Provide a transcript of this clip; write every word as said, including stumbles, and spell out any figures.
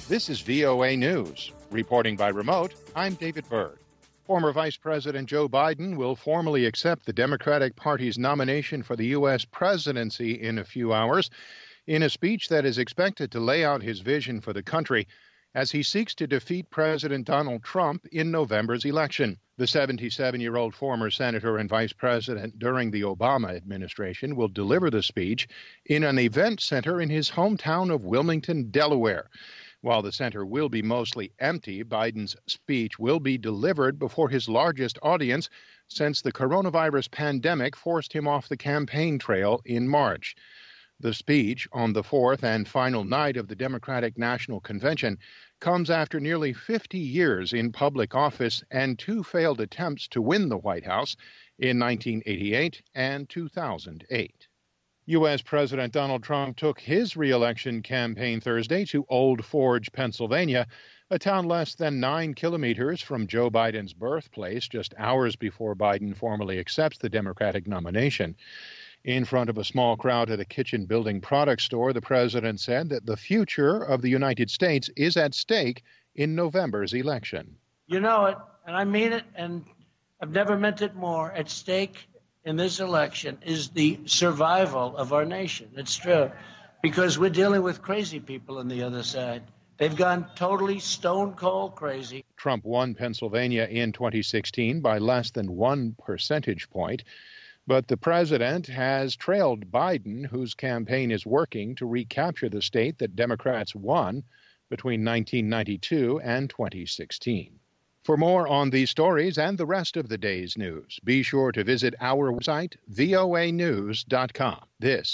This is V O A News. Reporting by remote, I'm David Byrd. Former Vice President Joe Biden will formally accept the Democratic Party's nomination for the U S presidency in a few hours in a speech that is expected to lay out his vision for the country as he seeks to defeat President Donald Trump in November's election. The seventy-seven-year-old former senator and vice president during the Obama administration will deliver the speech in an event center in his hometown of Wilmington, Delaware. While the center will be mostly empty, Biden's speech will be delivered before his largest audience since the coronavirus pandemic forced him off the campaign trail in March. The speech on the fourth and final night of the Democratic National Convention comes after nearly fifty years in public office and two failed attempts to win the White House in nineteen eighty-eight and two thousand eight. U S. President Donald Trump took his re-election campaign Thursday to Old Forge, Pennsylvania, a town less than nine kilometers from Joe Biden's birthplace, just hours before Biden formally accepts the Democratic nomination. In front of a small crowd at a kitchen building product store, the president said that the future of the United States is at stake in November's election. You know it, and I mean it, and I've never meant it more. At stake in this election is the survival of our nation. It's true, because we're dealing with crazy people on the other side. They've gone totally stone cold crazy. Trump won Pennsylvania in twenty sixteen by less than one percentage point. But the president has trailed Biden, whose campaign is working to recapture the state that Democrats won between nineteen ninety-two and twenty sixteen. For more on these stories and the rest of the day's news, be sure to visit our website, V O A news dot com. This